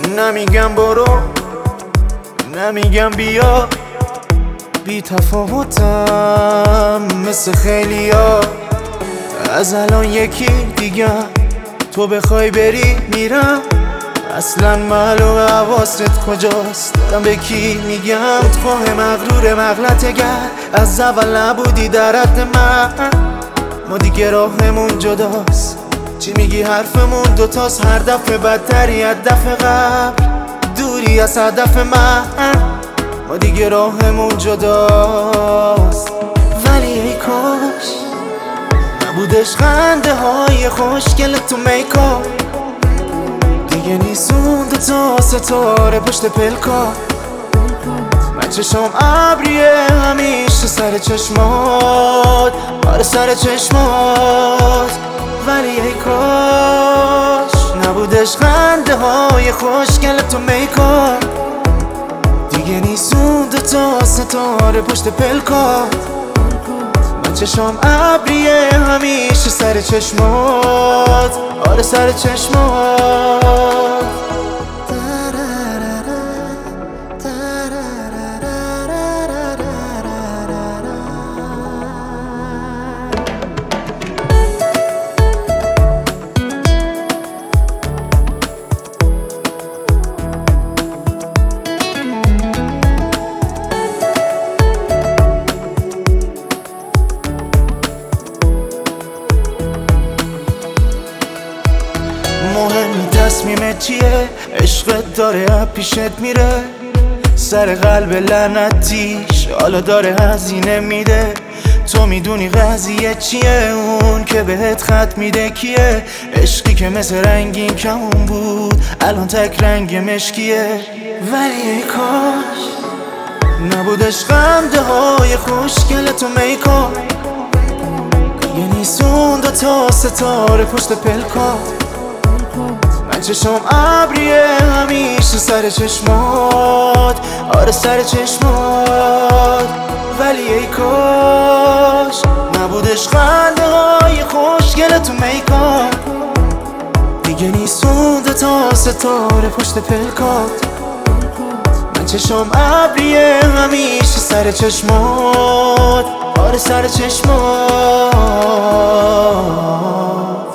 نمیگم برو، نمیگم بیا، بی تفاوتم مثل خیلیا. از الان یکی دیگه تو بخوای بری میرم، اصلا معلوم حواست کجاست، دارم به کی میگم. خودخواه مغرور مغلطه گر، از اول نبودی در حد من. ما دیگه راهمون جداست، چی میگی حرفمون دوتاست. هر دفعه بدتری از دفعه قبل، دوری از هدف من. ما دیگه راهمون جداست، ولی ای کاش نبودش خنده های خوشگل تو میکاپ. دیگه نیست اون دوتا ستاره پشت پلکا. من چشم ابریه همیشه سر چشمات، آره سر چشمات. ولی ای کاش نبودش خنده های خوشگل تو میکاپ. دیگه نیست اون دوتا ستاره پشت پلکا. من چشم ابریه همیشه سر چشمات، آره سر چشمات. مهم تصمیمت چیه؟ عشقت داره پیشت میره، سر قلب لعنتیش حالا داره هزینه میده. تو میدونی قضیه چیه؟ اون که بهت خط میده کیه؟ عشقی که مثل رنگین کمون بود الان تک رنگ مشکیه. ولی ای کاش نبودش خنده های خوشگل تو میکاپ. دیگه نیست اون دوتا ستاره پشت پلکا. من چشم ابریه همیشه سر چشمات، آره سر چشمات. ولی ای کاش نبودش خنده های خوشگل تو میکاپ. دیگه نیست اون دوتا ستاره پشت پلکات. من چشم ابریه همیشه سر چشمات، آره سر چشمات.